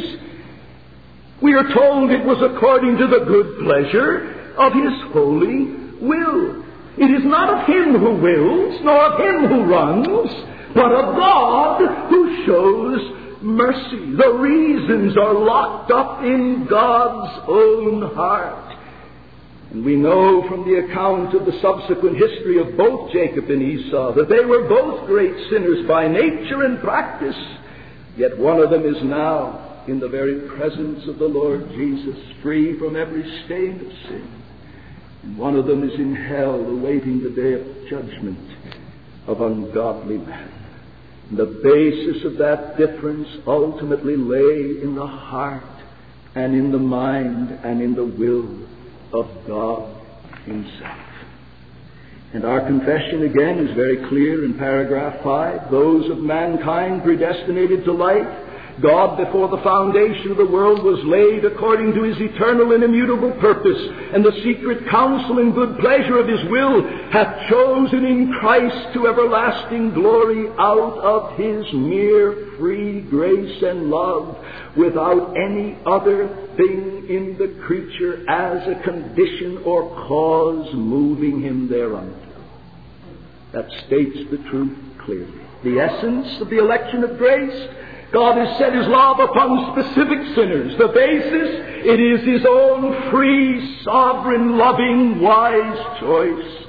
We are told it was according to the good pleasure of His holy will. It is not of him who wills, nor of him who runs, but of God who shows mercy. The reasons are locked up in God's own heart. And we know from the account of the subsequent history of both Jacob and Esau that they were both great sinners by nature and practice. Yet one of them is now in the very presence of the Lord Jesus, free from every stain of sin. And one of them is in hell, awaiting the day of judgment of ungodly men. And the basis of that difference ultimately lay in the heart and in the mind and in the will of God Himself. And our confession again is very clear in paragraph five. Those of mankind predestinated to life, God before the foundation of the world was laid according to His eternal and immutable purpose, and the secret counsel and good pleasure of His will, hath chosen in Christ to everlasting glory out of His mere free grace and love, without any other thing in the creature as a condition or cause moving Him thereunto. That states the truth clearly. The essence of the election of grace: God has set His love upon specific sinners. The basis, it is His own free, sovereign, loving, wise choice.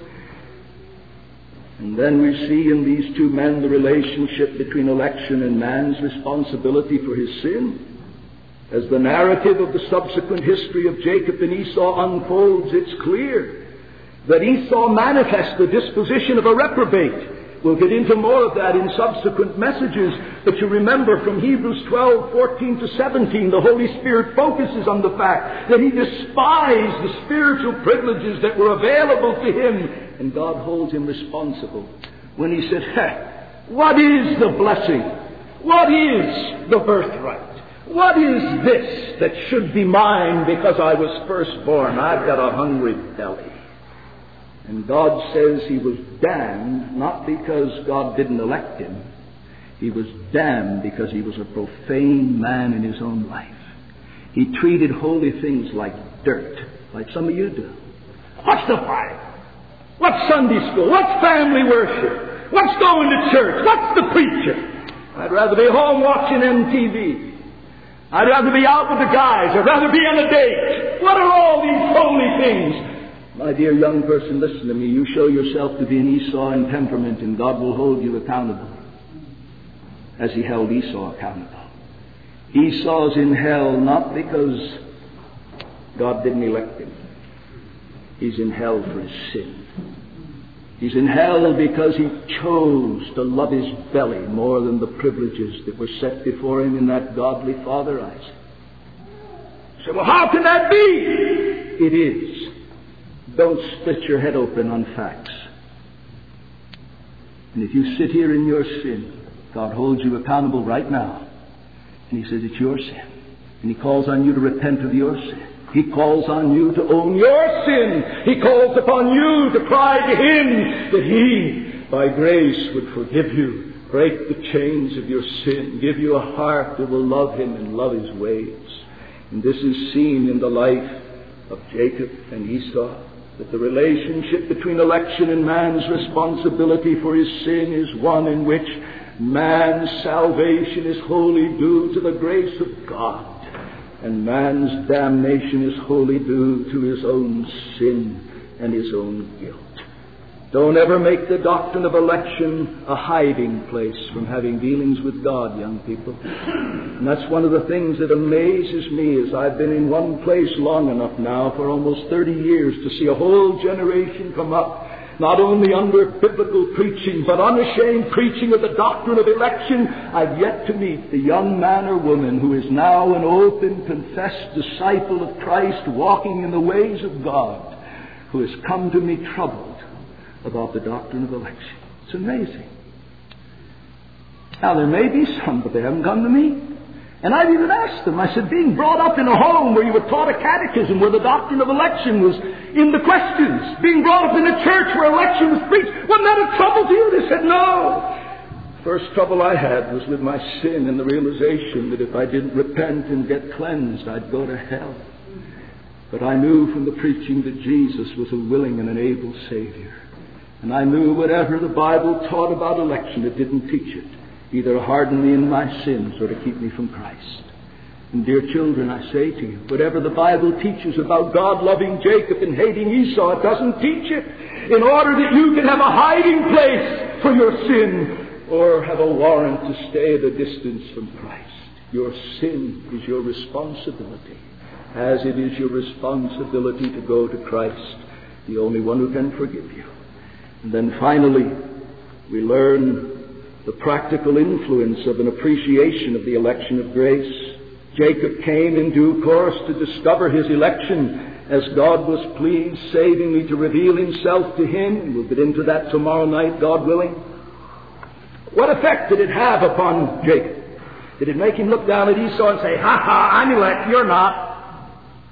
And then we see in these two men the relationship between election and man's responsibility for his sin. As the narrative of the subsequent history of Jacob and Esau unfolds, it's clear that Esau manifests the disposition of a reprobate. We'll get into more of that in subsequent messages, but you remember from Hebrews twelve, fourteen to seventeen, the Holy Spirit focuses on the fact that he despised the spiritual privileges that were available to him, and God holds him responsible when he said, hey, what is the blessing? What is the birthright? What is this that should be mine because I was firstborn? I've got a hungry belly. And God says he was damned not because God didn't elect him. He was damned because he was a profane man in his own life. He treated holy things like dirt, like some of you do. What's the Bible? What's Sunday school? What's family worship? What's going to church? What's the preacher? I'd rather be home watching M T V. I'd rather be out with the guys. I'd rather be on a date. What are all these holy things? My dear young person, listen to me. You show yourself to be an Esau in temperament, and God will hold you accountable, as he held Esau accountable. Esau's in hell not because God didn't elect him. He's in hell for his sin. He's in hell because he chose to love his belly more than the privileges that were set before him in that godly father Isaac. You say, well, how can that be? It is. Don't split your head open on facts. And if you sit here in your sin, God holds you accountable right now. And he says it's your sin. And he calls on you to repent of your sin. He calls on you to own your sin. He calls upon you to cry to him that he, by grace, would forgive you, break the chains of your sin, give you a heart that will love him and love his ways. And this is seen in the life of Jacob and Esau, that the relationship between election and man's responsibility for his sin is one in which man's salvation is wholly due to the grace of God, and man's damnation is wholly due to his own sin and his own guilt. Don't ever make the doctrine of election a hiding place from having dealings with God, young people. And that's one of the things that amazes me, as I've been in one place long enough now, for almost thirty years, to see a whole generation come up, not only under biblical preaching, but unashamed preaching of the doctrine of election. I've yet to meet the young man or woman who is now an open, confessed disciple of Christ, walking in the ways of God, who has come to me troubled about the doctrine of election. It's amazing. Now, there may be some, but they haven't come to me. And I've even asked them. I said, being brought up in a home where you were taught a catechism where the doctrine of election was in the questions, being brought up in a church where election was preached, wasn't that a trouble to you? They said, no. First trouble I had was with my sin and the realization that if I didn't repent and get cleansed, I'd go to hell. But I knew from the preaching that Jesus was a willing and an able Savior. And I knew whatever the Bible taught about election, it didn't teach it, either to harden me in my sins or to keep me from Christ. And dear children, I say to you, whatever the Bible teaches about God loving Jacob and hating Esau, it doesn't teach it in order that you can have a hiding place for your sin or have a warrant to stay at a distance from Christ. Your sin is your responsibility, as it is your responsibility to go to Christ, the only one who can forgive you. And then finally, we learn the practical influence of an appreciation of the election of grace. Jacob came in due course to discover his election as God was pleased savingly to reveal himself to him. And we'll get into that tomorrow night, God willing. What effect did it have upon Jacob? Did it make him look down at Esau and say, ha ha, I'm elect, you're not?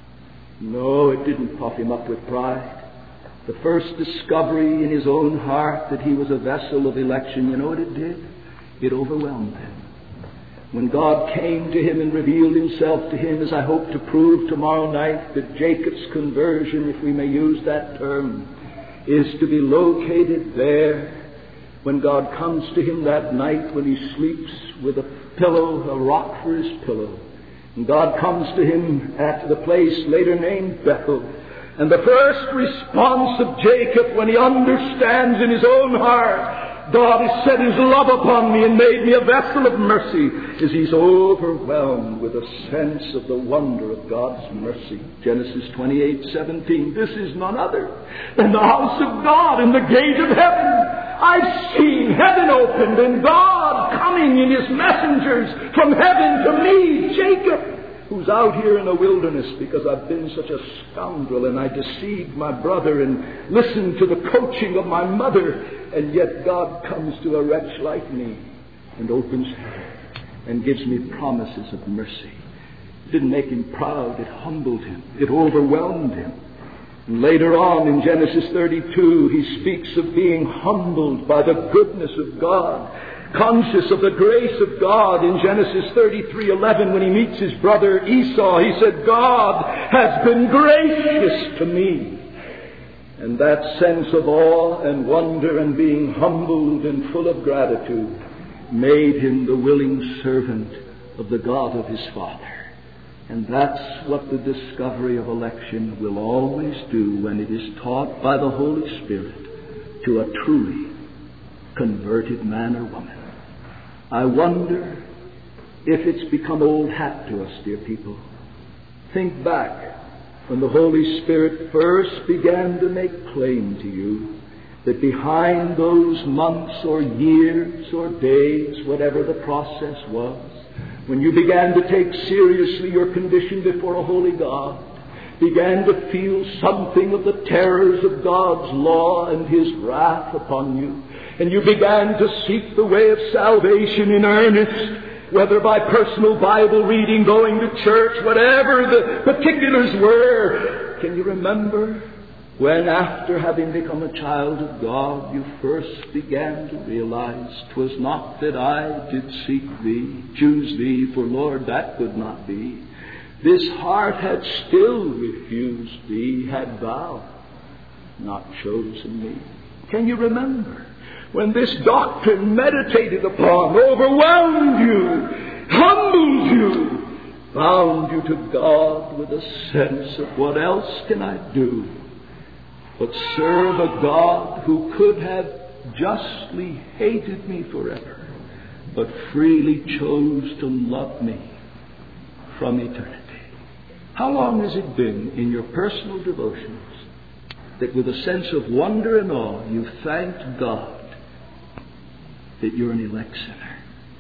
No, it didn't puff him up with pride. The first discovery in his own heart that he was a vessel of election, you know what it did? It overwhelmed him. When God came to him and revealed himself to him, as I hope to prove tomorrow night, that Jacob's conversion, if we may use that term, is to be located there. When God comes to him that night when he sleeps with a pillow, a rock for his pillow, and God comes to him at the place later named Bethel, and the first response of Jacob when he understands in his own heart, God has set his love upon me and made me a vessel of mercy, is he's overwhelmed with a sense of the wonder of God's mercy. Genesis twenty-eight seventeen. This is none other than the house of God and the gate of heaven. I've seen heaven opened and God coming in his messengers from heaven to me, Jacob, who's out here in the wilderness because I've been such a scoundrel and I deceived my brother and listened to the coaching of my mother. And yet God comes to a wretch like me and opens heaven and gives me promises of mercy. It didn't make him proud. It humbled him. It overwhelmed him. And later on in Genesis thirty-two, he speaks of being humbled by the goodness of God, conscious of the grace of God. In Genesis thirty-three eleven, when he meets his brother Esau, he said, God has been gracious to me. And that sense of awe and wonder and being humbled and full of gratitude made him the willing servant of the God of his father. And that's what the discovery of election will always do when it is taught by the Holy Spirit to a truly converted man or woman. I wonder if it's become old hat to us, dear people. Think back when the Holy Spirit first began to make plain to you that behind those months or years or days, whatever the process was, when you began to take seriously your condition before a holy God, began to feel something of the terrors of God's law and his wrath upon you, and you began to seek the way of salvation in earnest, whether by personal Bible reading, going to church, whatever the particulars were. Can you remember when, after having become a child of God, you first began to realize 'twas not that I did seek thee, choose thee, for Lord, that could not be. This heart had still refused thee, had thou not chosen me. Can you remember when this doctrine, meditated upon, overwhelmed you, humbled you, bound you to God with a sense of what else can I do but serve a God who could have justly hated me forever, but freely chose to love me from eternity? How long has it been in your personal devotions that with a sense of wonder and awe you thanked God that you're an elect sinner?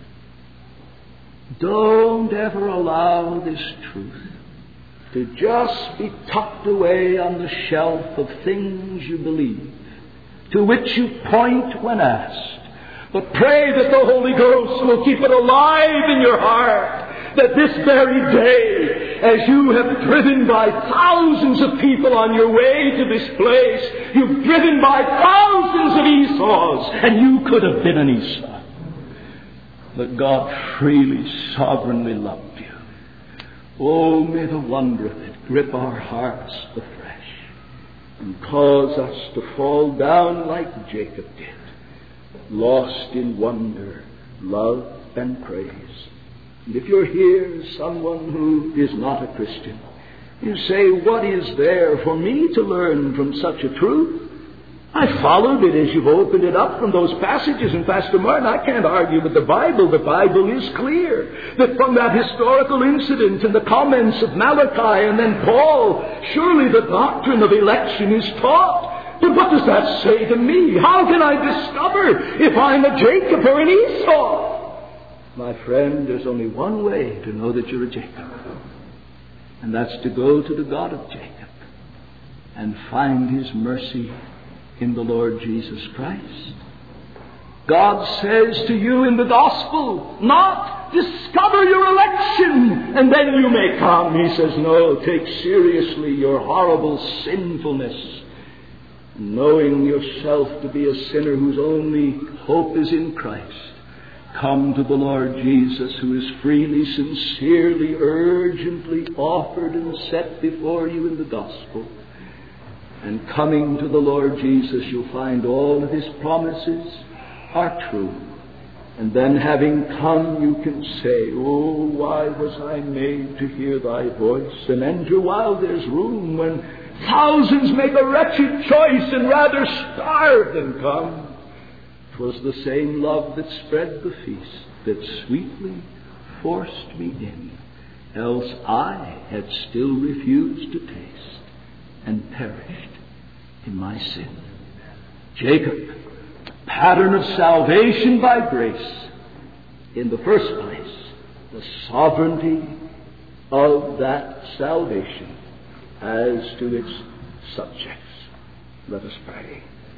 Don't ever allow this truth to just be tucked away on the shelf of things you believe, to which you point when asked. But pray that the Holy Ghost will keep it alive in your heart, that this very day, as you have driven by thousands of people on your way to this place, you've driven by thousands of Esau's, and you could have been an Esau. But God freely, sovereignly loved you. Oh, may the wonder of it grip our hearts afresh and cause us to fall down like Jacob did, lost in wonder, love, and praise And if you're here, someone who is not a Christian, you say, what is there for me to learn from such a truth? I followed it as you've opened it up from those passages. And Pastor Martin, I can't argue with the Bible. The Bible is clear that from that historical incident and the comments of Malachi and then Paul, surely the doctrine of election is taught. But what does that say to me? How can I discover if I'm a Jacob or an Esau? My friend, there's only one way to know that you're a Jacob. And that's to go to the God of Jacob and find His mercy in the Lord Jesus Christ. God says to you in the gospel, not discover your election and then you may come. He says, no, take seriously your horrible sinfulness, knowing yourself to be a sinner whose only hope is in Christ. Come to the Lord Jesus, who is freely, sincerely, urgently offered and set before you in the gospel. And coming to the Lord Jesus, you'll find all of His promises are true. And then having come, you can say, oh, why was I made to hear Thy voice and enter while there's room, when thousands make a wretched choice and rather starve than come. 'Twas the same love that spread the feast that sweetly forced me in, else I had still refused to taste and perished in my sin. Jacob, pattern of salvation by grace. In the first place, the sovereignty of that salvation as to its subjects. Let us pray.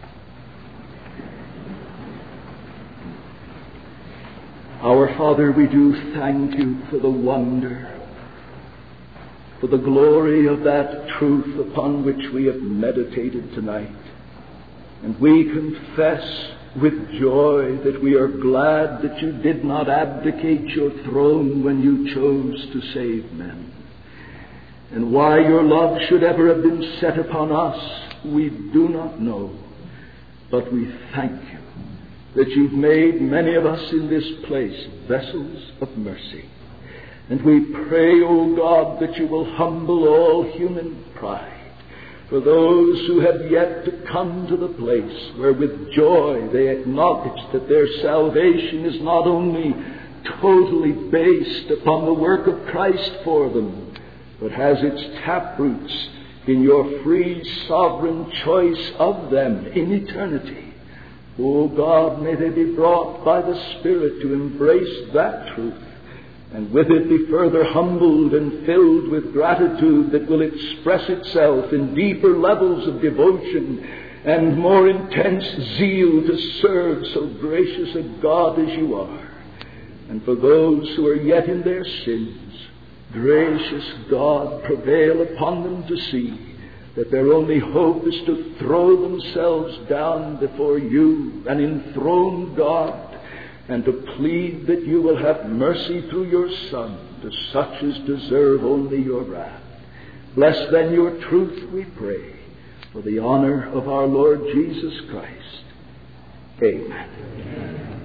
Our Father, we do thank You for the wonder, for the glory of that truth upon which we have meditated tonight. And we confess with joy that we are glad that You did not abdicate Your throne when You chose to save men. And why Your love should ever have been set upon us, we do not know. But we thank You that You've made many of us in this place vessels of mercy. And we pray, O God, that You will humble all human pride for those who have yet to come to the place where with joy they acknowledge that their salvation is not only totally based upon the work of Christ for them, but has its taproots in Your free sovereign choice of them in eternity. O God, may they be brought by the Spirit to embrace that truth, and with it be further humbled and filled with gratitude that will express itself in deeper levels of devotion and more intense zeal to serve so gracious a God as You are. And for those who are yet in their sins, gracious God, prevail upon them to see that their only hope is to throw themselves down before You, an enthroned God, and to plead that You will have mercy through Your Son to such as deserve only Your wrath. Bless then Your truth, we pray, for the honor of our Lord Jesus Christ. Amen.